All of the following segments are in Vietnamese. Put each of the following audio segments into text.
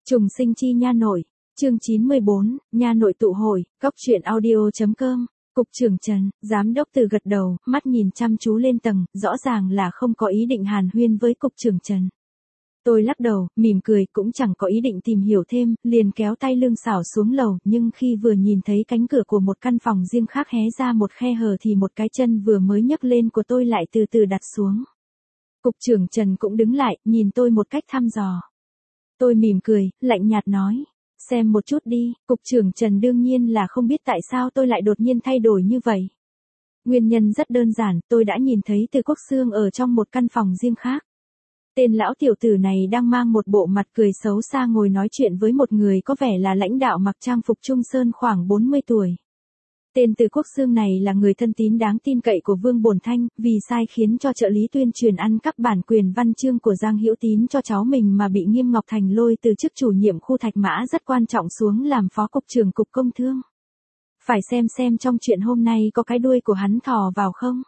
Trùng sinh chi nha nội, chương 94, nha nội tụ hội, góc truyện audio.com, Cục trưởng Trần, giám đốc Từ gật đầu, mắt nhìn chăm chú lên tầng, rõ ràng là không có ý định hàn huyên với Cục trưởng Trần. Tôi lắc đầu, mỉm cười, cũng chẳng có ý định tìm hiểu thêm, liền kéo tay lưng xảo xuống lầu, nhưng khi vừa nhìn thấy cánh cửa của một căn phòng riêng khác hé ra một khe hở thì một cái chân vừa mới nhấc lên của tôi lại từ từ đặt xuống. Cục trưởng Trần cũng đứng lại, nhìn tôi một cách thăm dò. Tôi mỉm cười, lạnh nhạt nói, xem một chút đi. Cục trưởng Trần đương nhiên là không biết tại sao tôi lại đột nhiên thay đổi như vậy. Nguyên nhân rất đơn giản, tôi đã nhìn thấy Từ Quốc Xương ở trong một căn phòng riêng khác. Tên lão tiểu tử này đang mang một bộ mặt cười xấu xa ngồi nói chuyện với một người có vẻ là lãnh đạo mặc trang phục Trung Sơn khoảng 40 tuổi. Tên Từ Quốc Xương này là người thân tín đáng tin cậy của Vương Bổn Thanh, vì sai khiến cho trợ lý tuyên truyền ăn cắp bản quyền văn chương của Giang Hữu Tín cho cháu mình mà bị Nghiêm Ngọc Thành lôi từ chức chủ nhiệm khu Thạch Mã rất quan trọng xuống làm phó cục trưởng cục công thương. Phải xem trong chuyện hôm nay có cái đuôi của hắn thò vào không?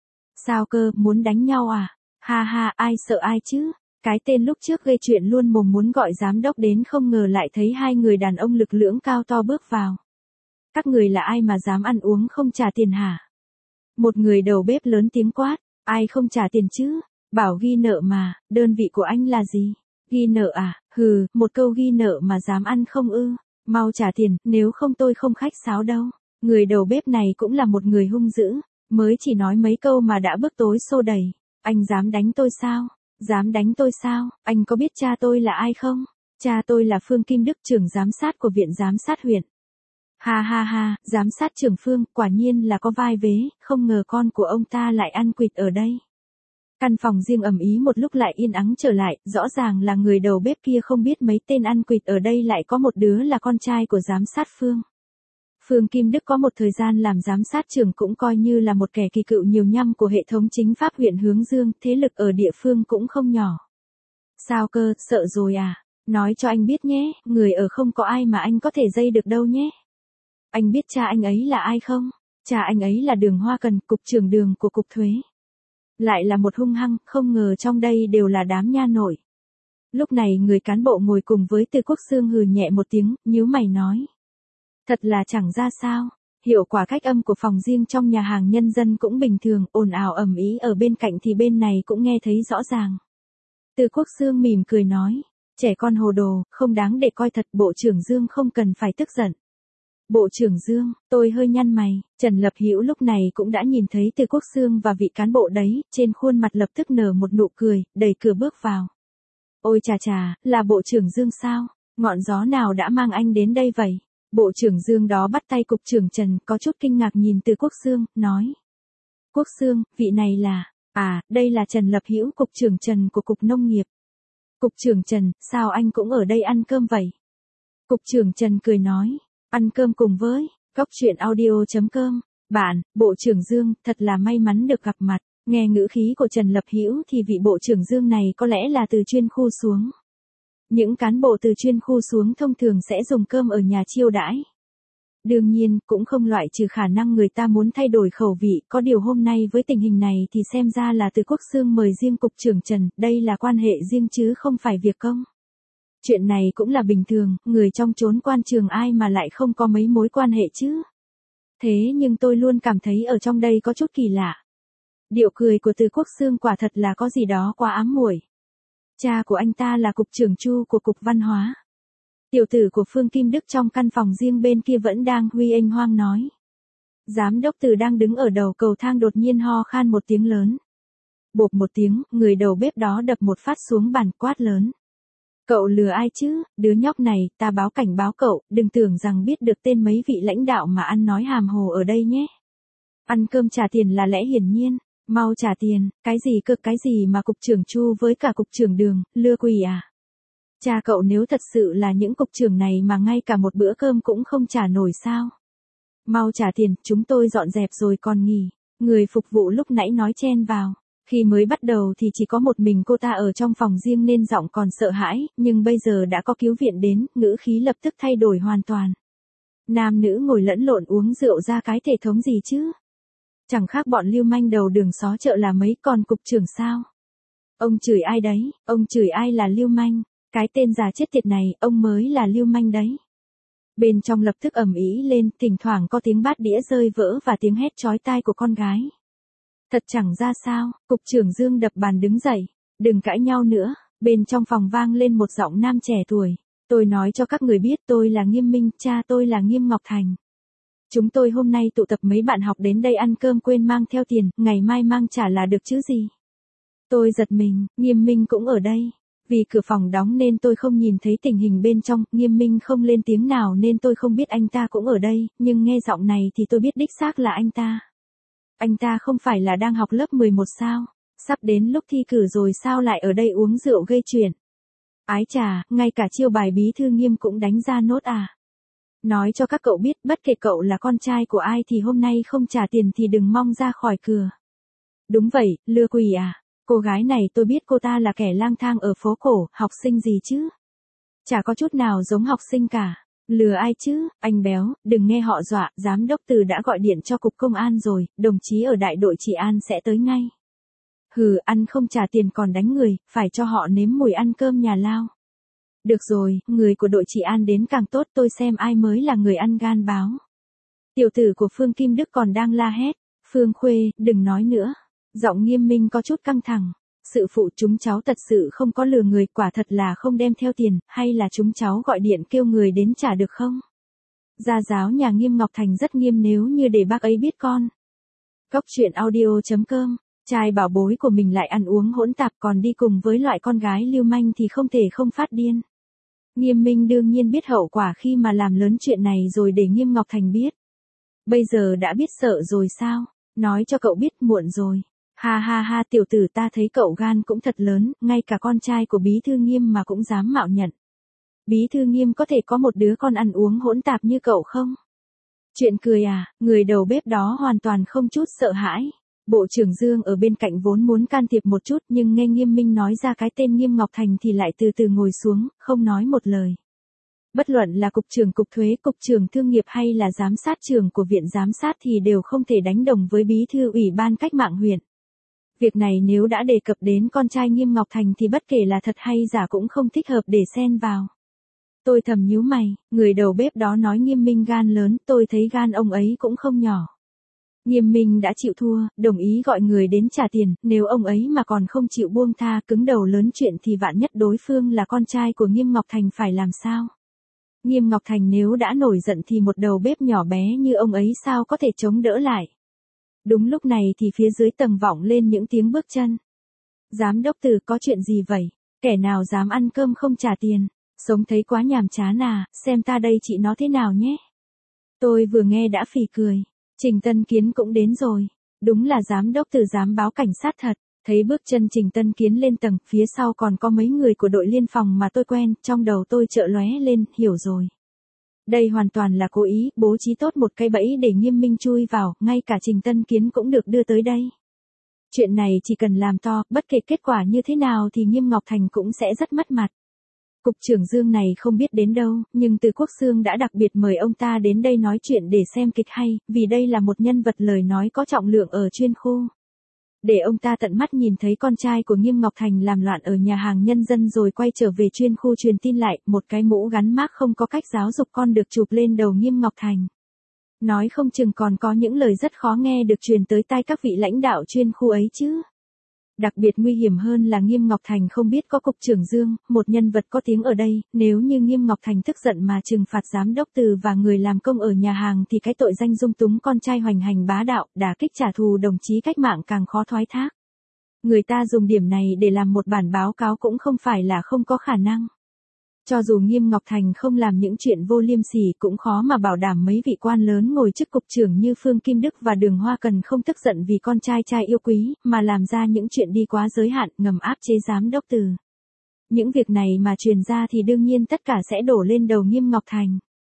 Sao cơ, muốn đánh nhau à? Ha ha, ai sợ ai chứ? Cái tên lúc trước gây chuyện luôn mồm muốn gọi giám đốc đến không ngờ lại thấy hai người đàn ông lực lưỡng cao to bước vào. Các người là ai mà dám ăn uống không trả tiền hả? Một người đầu bếp lớn tiếng quát, ai không trả tiền chứ? Bảo ghi nợ mà, đơn vị của anh là gì? Ghi nợ à? Hừ, một câu ghi nợ mà dám ăn không ư? Mau trả tiền, nếu không tôi không khách sáo đâu. Người đầu bếp này cũng là một người hung dữ, mới chỉ nói mấy câu mà đã bước tối xô đẩy. Anh dám đánh tôi sao? Dám đánh tôi sao? Anh có biết cha tôi là ai không? Cha tôi là Phương Kim Đức, trưởng giám sát của Viện Giám sát huyện. Ha ha ha, giám sát trưởng Phương, quả nhiên là có vai vế, không ngờ con của ông ta lại ăn quỵt ở đây. Căn phòng riêng ầm ĩ một lúc lại yên ắng trở lại, rõ ràng là người đầu bếp kia không biết mấy tên ăn quỵt ở đây lại có một đứa là con trai của giám sát Phương. Phương Kim Đức có một thời gian làm giám sát trưởng cũng coi như là một kẻ kỳ cựu nhiều năm của hệ thống chính pháp huyện Hướng Dương, thế lực ở địa phương cũng không nhỏ. Sao cơ, sợ rồi à? Nói cho anh biết nhé, người ở không có ai mà anh có thể dây được đâu nhé. Anh biết cha anh ấy là ai không? Cha anh ấy là Đường Hoa Cần, cục trưởng Đường của cục thuế. Lại là một hung hăng, không ngờ trong đây đều là đám nha nội. Lúc này người cán bộ ngồi cùng với Từ Quốc Xương hừ nhẹ một tiếng, nhíu mày nói. Thật là chẳng ra sao, hiệu quả cách âm của phòng riêng trong nhà hàng nhân dân cũng bình thường, ồn ào ầm ĩ ở bên cạnh thì bên này cũng nghe thấy rõ ràng. Từ Quốc Xương mỉm cười nói, trẻ con hồ đồ, không đáng để coi thật, Bộ trưởng Dương không cần phải tức giận. Bộ trưởng Dương, tôi hơi nhăn mày, Trần Lập Hữu lúc này cũng đã nhìn thấy Từ Quốc Xương và vị cán bộ đấy, trên khuôn mặt lập tức nở một nụ cười, đẩy cửa bước vào. Ôi chà chà, là Bộ trưởng Dương sao? Ngọn gió nào đã mang anh đến đây vậy? Bộ trưởng Dương đó bắt tay cục trưởng Trần, có chút kinh ngạc nhìn Từ Quốc Xương, nói. Quốc Xương, vị này là, đây là Trần Lập Hữu, cục trưởng Trần của cục nông nghiệp. Cục trưởng Trần, sao anh cũng ở đây ăn cơm vậy? Cục trưởng Trần cười nói, ăn cơm cùng với, góc truyện audio.com, bạn, Bộ trưởng Dương, thật là may mắn được gặp mặt. Nghe ngữ khí của Trần Lập Hữu thì vị Bộ trưởng Dương này có lẽ là từ chuyên khu xuống. Những cán bộ từ chuyên khu xuống thông thường sẽ dùng cơm ở nhà chiêu đãi. Đương nhiên, cũng không loại trừ khả năng người ta muốn thay đổi khẩu vị, có điều hôm nay với tình hình này thì xem ra là Từ Quốc Xương mời riêng cục trưởng Trần, đây là quan hệ riêng chứ không phải việc công. Chuyện này cũng là bình thường, người trong chốn quan trường ai mà lại không có mấy mối quan hệ chứ. Thế nhưng tôi luôn cảm thấy ở trong đây có chút kỳ lạ. Điệu cười của Từ Quốc Xương quả thật là có gì đó quá ám muội. Cha của anh ta là cục trưởng Chu của cục văn hóa. Tiểu tử của Phương Kim Đức trong căn phòng riêng bên kia vẫn đang huy ênh hoang nói. Giám đốc Từ đang đứng ở đầu cầu thang đột nhiên ho khan một tiếng lớn. Bộp một tiếng, người đầu bếp đó đập một phát xuống bàn quát lớn. Cậu lừa ai chứ, đứa nhóc này, ta cảnh báo cậu, đừng tưởng rằng biết được tên mấy vị lãnh đạo mà ăn nói hàm hồ ở đây nhé. Ăn cơm trả tiền là lẽ hiển nhiên. Mau trả tiền, cái gì mà cục trưởng Chu với cả cục trưởng Đường, lừa quỷ à? Cha cậu nếu thật sự là những cục trưởng này mà ngay cả một bữa cơm cũng không trả nổi sao? Mau trả tiền, chúng tôi dọn dẹp rồi còn nghỉ. Người phục vụ lúc nãy nói chen vào. Khi mới bắt đầu thì chỉ có một mình cô ta ở trong phòng riêng nên giọng còn sợ hãi, nhưng bây giờ đã có cứu viện đến, ngữ khí lập tức thay đổi hoàn toàn. Nam nữ ngồi lẫn lộn uống rượu ra cái thể thống gì chứ? Chẳng khác bọn lưu manh đầu đường xó chợ là mấy, còn cục trưởng sao? Ông chửi ai đấy? Ông chửi ai là lưu manh? Cái tên già chết tiệt này, ông mới là lưu manh đấy. Bên trong lập tức ầm ĩ lên, thỉnh thoảng có tiếng bát đĩa rơi vỡ và tiếng hét chói tai của con gái. Thật chẳng ra sao, cục trưởng Dương đập bàn đứng dậy. Đừng cãi nhau nữa, bên trong phòng vang lên một giọng nam trẻ tuổi. Tôi nói cho các người biết tôi là Nghiêm Minh, cha tôi là Nghiêm Ngọc Thành. Chúng tôi hôm nay tụ tập mấy bạn học đến đây ăn cơm quên mang theo tiền, ngày mai mang trả là được chứ gì. Tôi giật mình, Nghiêm Minh cũng ở đây. Vì cửa phòng đóng nên tôi không nhìn thấy tình hình bên trong, Nghiêm Minh không lên tiếng nào nên tôi không biết anh ta cũng ở đây, nhưng nghe giọng này thì tôi biết đích xác là anh ta. Anh ta không phải là đang học lớp 11 sao? Sắp đến lúc thi cử rồi sao lại ở đây uống rượu gây chuyện? Ái chà, ngay cả chiêu bài bí thư Nghiêm cũng đánh ra nốt à? Nói cho các cậu biết, bất kể cậu là con trai của ai thì hôm nay không trả tiền thì đừng mong ra khỏi cửa. Đúng vậy, lừa quỷ à? Cô gái này tôi biết cô ta là kẻ lang thang ở phố cổ, học sinh gì chứ? Chả có chút nào giống học sinh cả. Lừa ai chứ, anh béo, đừng nghe họ dọa, giám đốc Từ đã gọi điện cho cục công an rồi, đồng chí ở đại đội trị an sẽ tới ngay. Hừ, ăn không trả tiền còn đánh người, phải cho họ nếm mùi ăn cơm nhà lao. Được rồi, người của đội trị an đến càng tốt, tôi xem ai mới là người ăn gan báo. Tiểu tử của Phương Kim Đức còn đang la hét. Phương Khuê, đừng nói nữa. Giọng Nghiêm Minh có chút căng thẳng. Sự phụ chúng cháu thật sự không có lừa người, quả thật là không đem theo tiền, hay là chúng cháu gọi điện kêu người đến trả được không? Gia giáo nhà Nghiêm Ngọc Thành rất nghiêm nếu như để bác ấy biết con. Cóc truyện audio.com, trai bảo bối của mình lại ăn uống hỗn tạp còn đi cùng với loại con gái lưu manh thì không thể không phát điên. Nghiêm Minh đương nhiên biết hậu quả khi mà làm lớn chuyện này rồi để Nghiêm Ngọc Thành biết. Bây giờ đã biết sợ rồi sao? Nói cho cậu biết muộn rồi. Ha ha ha, tiểu tử, ta thấy cậu gan cũng thật lớn, ngay cả con trai của bí thư Nghiêm mà cũng dám mạo nhận. Bí thư Nghiêm có thể có một đứa con ăn uống hỗn tạp như cậu không? Chuyện cười à? Người đầu bếp đó hoàn toàn không chút sợ hãi. Bộ trưởng Dương ở bên cạnh vốn muốn can thiệp một chút nhưng nghe Nghiêm Minh nói ra cái tên Nghiêm Ngọc Thành thì lại từ từ ngồi xuống, không nói một lời. Bất luận là cục trưởng cục thuế, cục trưởng thương nghiệp hay là giám sát trưởng của viện giám sát thì đều không thể đánh đồng với bí thư ủy ban cách mạng huyện. Việc này nếu đã đề cập đến con trai Nghiêm Ngọc Thành thì bất kể là thật hay giả cũng không thích hợp để xen vào. Tôi thầm nhíu mày, người đầu bếp đó nói Nghiêm Minh gan lớn, tôi thấy gan ông ấy cũng không nhỏ. Nghiêm Minh đã chịu thua, đồng ý gọi người đến trả tiền, nếu ông ấy mà còn không chịu buông tha, cứng đầu lớn chuyện thì vạn nhất đối phương là con trai của Nghiêm Ngọc Thành phải làm sao? Nghiêm Ngọc Thành nếu đã nổi giận thì một đầu bếp nhỏ bé như ông ấy sao có thể chống đỡ lại? Đúng lúc này thì phía dưới tầng vọng lên những tiếng bước chân. Giám đốc Từ, có chuyện gì vậy? Kẻ nào dám ăn cơm không trả tiền? Sống thấy quá nhàm chán à, xem ta đây chị nó thế nào nhé. Tôi vừa nghe đã phì cười. Trình Tân Kiến cũng đến rồi. Đúng là giám đốc Từ dám báo cảnh sát thật. Thấy bước chân Trình Tân Kiến lên tầng, phía sau còn có mấy người của đội liên phòng mà tôi quen, trong đầu tôi chợt lóe lên, hiểu rồi. Đây hoàn toàn là cố ý, bố trí tốt một cái bẫy để Nghiêm Minh chui vào, ngay cả Trình Tân Kiến cũng được đưa tới đây. Chuyện này chỉ cần làm to, bất kể kết quả như thế nào thì Nghiêm Ngọc Thành cũng sẽ rất mất mặt. Cục trưởng Dương này không biết đến đâu, nhưng Từ Quốc Xương đã đặc biệt mời ông ta đến đây nói chuyện để xem kịch hay, vì đây là một nhân vật lời nói có trọng lượng ở chuyên khu. Để ông ta tận mắt nhìn thấy con trai của Nghiêm Ngọc Thành làm loạn ở nhà hàng nhân dân rồi quay trở về chuyên khu truyền tin lại, một cái mũ gắn mác không có cách giáo dục con được chụp lên đầu Nghiêm Ngọc Thành. Nói không chừng còn có những lời rất khó nghe được truyền tới tai các vị lãnh đạo chuyên khu ấy chứ. Đặc biệt nguy hiểm hơn là Nghiêm Ngọc Thành không biết có cục trưởng Dương, một nhân vật có tiếng ở đây, nếu như Nghiêm Ngọc Thành tức giận mà trừng phạt giám đốc Từ và người làm công ở nhà hàng thì cái tội danh dung túng con trai hoành hành bá đạo, đả kích trả thù đồng chí cách mạng càng khó thoái thác. Người ta dùng điểm này để làm một bản báo cáo cũng không phải là không có khả năng. Cho dù Nghiêm Ngọc Thành không làm những chuyện vô liêm sỉ cũng khó mà bảo đảm mấy vị quan lớn ngồi chức cục trưởng như Phương Kim Đức và Đường Hoa Cần không tức giận vì con trai yêu quý, mà làm ra những chuyện đi quá giới hạn ngầm áp chế giám đốc Từ. Những việc này mà truyền ra thì đương nhiên tất cả sẽ đổ lên đầu Nghiêm Ngọc Thành.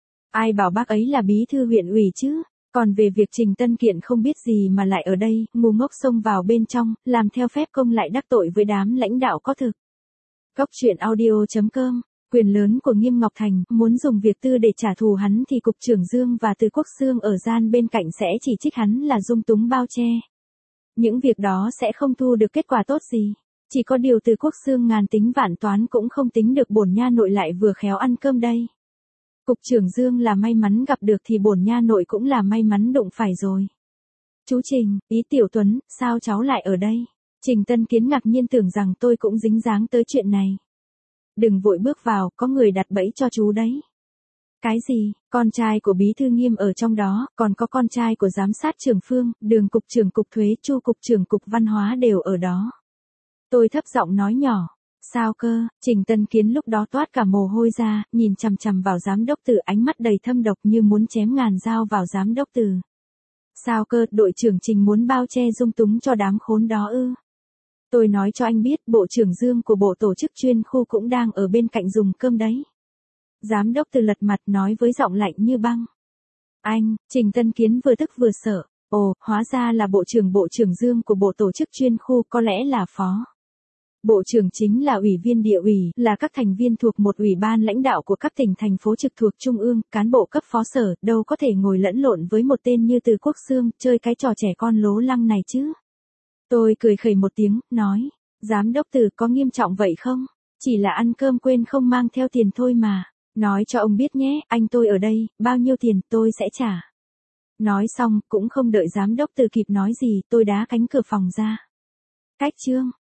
Ai bảo bác ấy là bí thư huyện ủy chứ? Còn về việc Trình Tân Kiện không biết gì mà lại ở đây, ngu ngốc xông vào bên trong, làm theo phép công lại đắc tội với đám lãnh đạo có thực. Cóc truyện audio.com. Quyền lớn của Nghiêm Ngọc Thành, muốn dùng việc tư để trả thù hắn thì Cục trưởng Dương và Từ Quốc Xương ở gian bên cạnh sẽ chỉ trích hắn là dung túng bao che. Những việc đó sẽ không thu được kết quả tốt gì. Chỉ có điều Từ Quốc Xương ngàn tính vạn toán cũng không tính được bổn nha nội lại vừa khéo ăn cơm đây. Cục trưởng Dương là may mắn gặp được thì bổn nha nội cũng là may mắn đụng phải rồi. Chú Trình, Ý Tiểu Tuấn, sao cháu lại ở đây? Trình Tân Kiến ngạc nhiên tưởng rằng tôi cũng dính dáng tới chuyện này. Đừng vội bước vào, có người đặt bẫy cho chú đấy. Cái gì, con trai của Bí Thư Nghiêm ở trong đó, còn có con trai của Giám sát trưởng Phương, Đường Cục trưởng Cục Thuế, Chu Cục trưởng Cục Văn hóa đều ở đó. Tôi thấp giọng nói nhỏ. Sao cơ, Trình Tân Kiến lúc đó toát cả mồ hôi ra, nhìn chằm chằm vào giám đốc Từ, ánh mắt đầy thâm độc như muốn chém ngàn dao vào giám đốc Từ. Sao cơ, đội trưởng Trình muốn bao che dung túng cho đám khốn đó ư? Tôi nói cho anh biết, Bộ trưởng Dương của Bộ Tổ chức chuyên khu cũng đang ở bên cạnh dùng cơm đấy. Giám đốc Từ lật mặt nói với giọng lạnh như băng. Anh, Trình Tân Kiến vừa tức vừa sợ. Ồ, hóa ra là Bộ trưởng Dương của Bộ Tổ chức chuyên khu, có lẽ là phó. Bộ trưởng chính là ủy viên địa ủy, là các thành viên thuộc một ủy ban lãnh đạo của các tỉnh thành phố trực thuộc trung ương, cán bộ cấp phó sở, đâu có thể ngồi lẫn lộn với một tên như Từ Quốc Xương, chơi cái trò trẻ con lố lăng này chứ. Tôi cười khẩy một tiếng, nói, giám đốc Từ có nghiêm trọng vậy không? Chỉ là ăn cơm quên không mang theo tiền thôi mà. Nói cho ông biết nhé, anh tôi ở đây, bao nhiêu tiền tôi sẽ trả. Nói xong, cũng không đợi giám đốc Từ kịp nói gì, tôi đá cánh cửa phòng ra. Cách chương